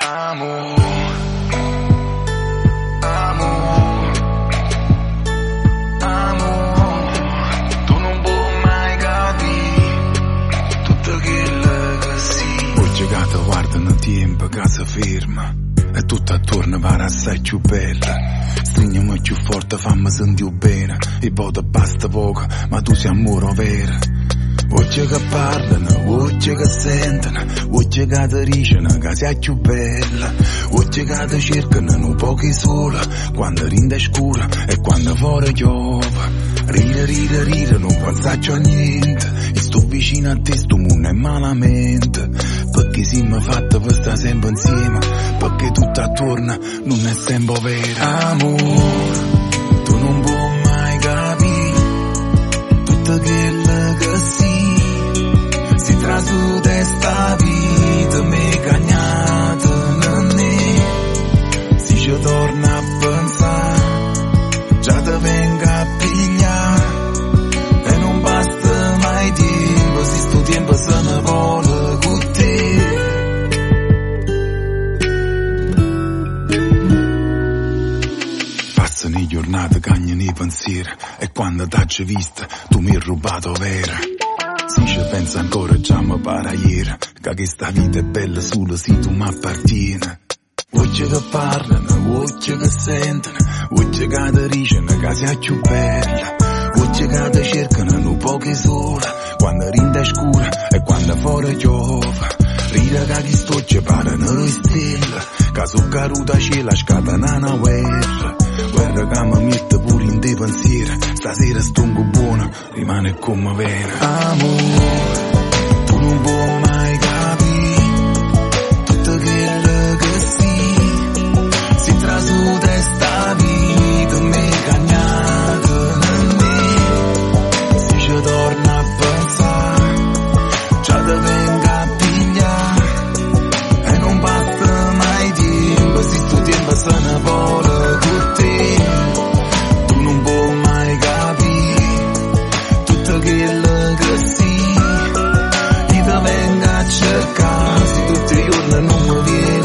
Tu non puoi mai capire tutto quello che sì. Ho giocato, guarda un tempo che si ferma e tutto attorno pare assai più bella. Stringiamo più forte, fammi sentire bene. E poi ti basta poco, ma tu sei amore vero. Voce che parlano, voce che sentono, voce che ti dicono che sei più bella. Voce che ti cercano un poco sola, quando rinde scura e quando fuori piove. Ride, non pensarci a niente. E sto vicino a te, sto mondo è malamente. Perché siamo fatti per stare sempre insieme, perché tutto attorno non è sempre vero. Amore, tu non puoi mai capire tutto quello che si trasuda sta vita me cagnata non ne. Si ci torna a pensare, già te venga a pigliare e non basta mai tempo, se sto tempo se ne vuole con te. Passano le giornate, cagnano i pensieri e quando t'hai vista tu mi hai rubato vera. Si ci pensa ancora già mi pare ieri, che questa vita è bella solo se tu mi appartieni. Voce che parlano, voce che sentono, voce che ti dicono che sei più bella. Voce che ti cercano un poco sola, quando rinde scura e quando fuori piove. Ride che chi sto ci parlano le stelle, che su caduta cielo scatena una guerra. Guerra che mi mette pure in dei pensieri, stasera stongo buono, rimane come vera. Amore, tu non puoi mai capire tutto quello che si trasuda sta vita me cagnata non ne. Si ci torna a pensare, già te venga a pigliare e non basta mai tempo, se sto tempo se ne vuole con te. Tu non puoi mai capire tutto quello che si, chi te venga a cercare, se tutti i giorni non mi viene.